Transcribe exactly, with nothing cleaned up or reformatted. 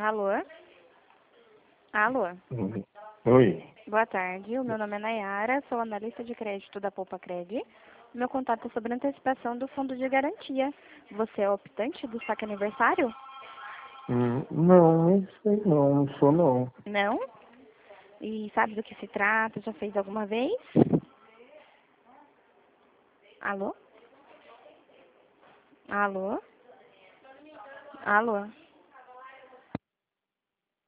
Alô? Alô? Uhum. Oi. Boa tarde, o meu nome é Nayara, sou analista de crédito da Poupa Cred. Meu contato é sobre antecipação do fundo de garantia. Você é optante do saque aniversário? Hum, não, não sei não, não sou não. Não? E sabe do que se trata? Já fez alguma vez? Alô? Alô? Alô?